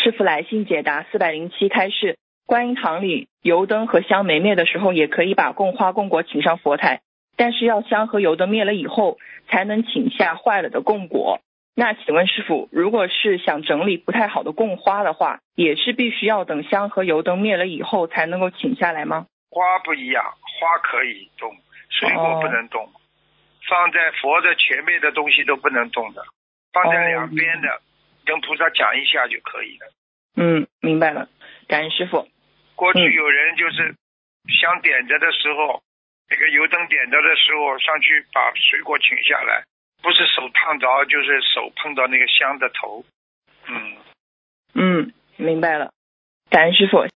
师父来信解答407开示，观音堂里油灯和香没灭的时候，也可以把供花供果请上佛台，但是要香和油灯灭了以后才能请下坏了的供果。那请问师父，如果是想整理不太好的供花的话，也是必须要等香和油灯灭了以后才能够请下来吗？ 花不一样，花可以动，水果不能动，放在佛的前面的东西都不能动的，放在两边的，跟菩萨讲一下就可以了。 明白了，感恩师父。 过去有人就是香点着的时候，那个油灯点着的时候上去把水果请下来，不是手烫着就是手碰到那个香的头。 明白了，感恩师父。